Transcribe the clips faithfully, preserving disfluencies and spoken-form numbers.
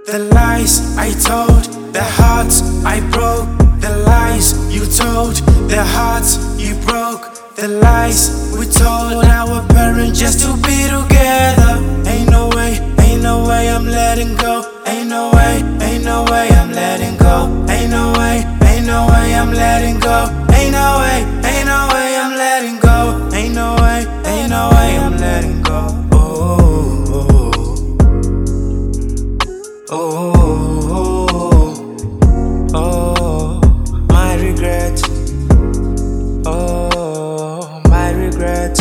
the lies I told, the hearts I broke, the lies you told, the hearts you broke, the lies we told our parents just to be together. Ain't no way, ain't no way I'm letting go. Ain't no way, ain't no way I'm letting go. Ain't no way, ain't no way I'm letting go. Ain't no way, ain't no way I'm letting go. Ain't no way, ain't no way I'm letting go. Oh, oh, oh, oh, oh, my regret. Oh, my regret.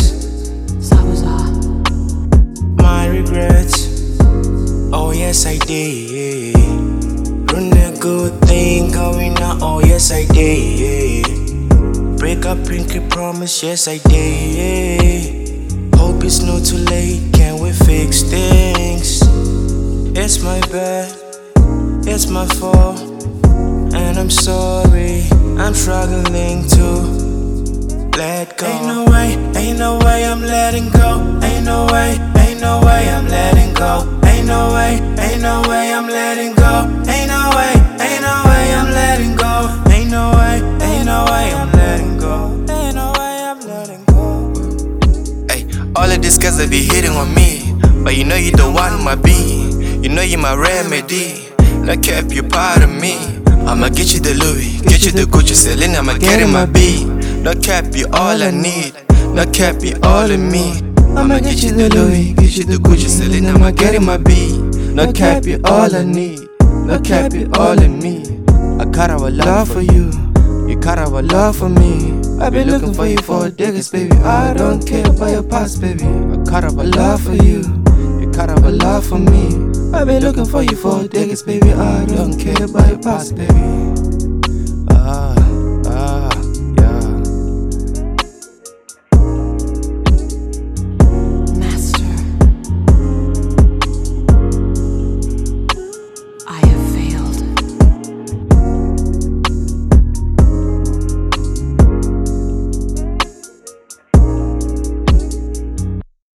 My regret. Oh yes I did. Run a good thing going on. Oh yes I did. Break up pinky promise. Yes I did. Hope it's not too late. Can we fix things? It's my bad. It's my fault. And I'm sorry. I'm struggling to let go. Ain't no way. Ain't no way I'm letting go. Ain't no way. Ain't no way I'm letting go. Ain't no way, ain't no way I'm letting go. Ain't no way, ain't no way I'm letting go. Ain't no way, ain't no way I'm letting go. Ain't no way I'm letting go. Hey, all of these guys that be hitting on me, but you know you the one my be. You know you my remedy. Not kept you part of me. I'ma get you the Louis, get you the Gucci, Celine, I'ma get in my B. Not cap you all I need, not cap you all of me. I'ma get you the Louis, get you the Gucci, Celine, I'ma get in my B. No cap, you all I need. No cap, you all in me. I got our love for you. You got our love for me. I been looking for you for decades, baby. I don't care about your past, baby. I got our love for you. You got our love for me. I been looking for you for decades, baby. I don't care about your past, baby.